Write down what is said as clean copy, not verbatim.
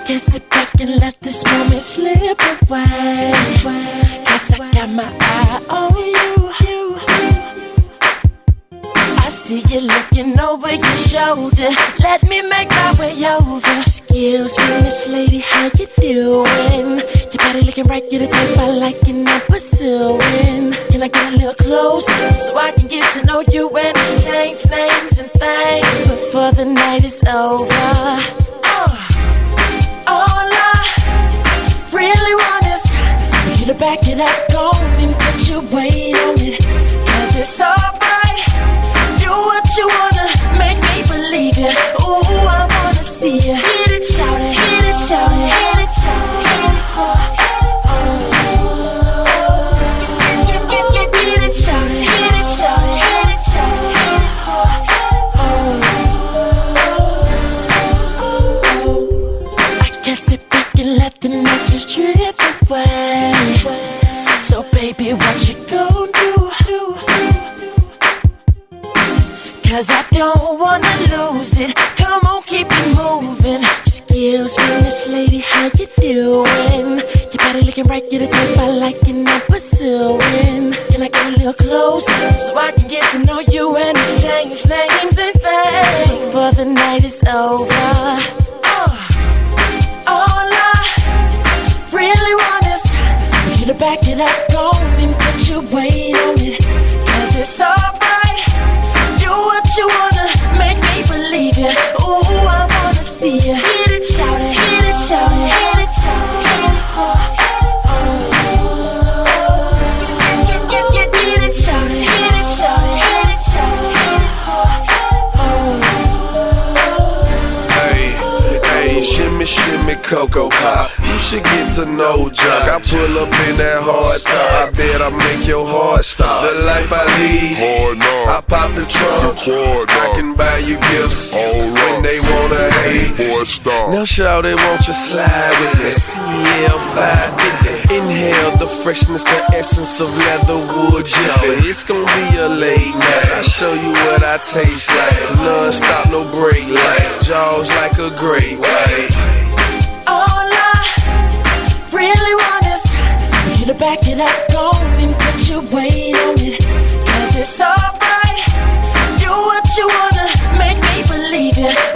Can't sit back and let this moment slip away. Cause I got my eye on you. I see you looking over your shoulder. Let me make my way over. Excuse me, Miss Lady, how you doing? Your body looking right, you're the type I like and I'm pursuing. Can I get a little closer so I can get to know you and exchange names and things before the night is over? All I really want is for you to back it up, go and put your weight on it. Cause it's alright, do what you wanna, make me believe it. Ooh, I wanna see you hit it, shout it, hit it, shout it, hit it, shout it, hit it, shout it. Hit it, shout it, hit it, shout it, hit it, shout it, hit it, shout it. Sit back and let the night just drift away. So baby, what you gon' do? Cause I don't wanna lose it. Come on, keep it moving. Excuse me, Miss Lady, how you doing? Your body looking right, you're the type I like and I'm pursuing. Can I get a little closer so I can get to know you and exchange names and things before the night is over? All I really want is for you to back it up, go and put your weight on it. Cause it's alright, do what you wanna, make me believe it. Ooh, I wanna see you hit it, shout it, hit it, shout it, hit it, shout it, hit it, shout it. Hit it, shout it, hit it, shout it, hit it, shout it, hit it, shout it. Shimmy, shimmy, Cocoa Pop. You should get to know Jug. I pull up in that hard top. I bet I make your heart stop. The life I lead, I pop the trunk. I can buy you gifts when they wanna hate. Now shout it, won't you slide with me? CL 550. Inhale the freshness, the essence of leatherwood jelly. It's gonna be a late night. I show you what I taste like. Non-stop, no break lights. Jaws like a great white. All I really want is for you to back it up, go and put your weight on it. Cause it's alright, do what you wanna, make me believe it.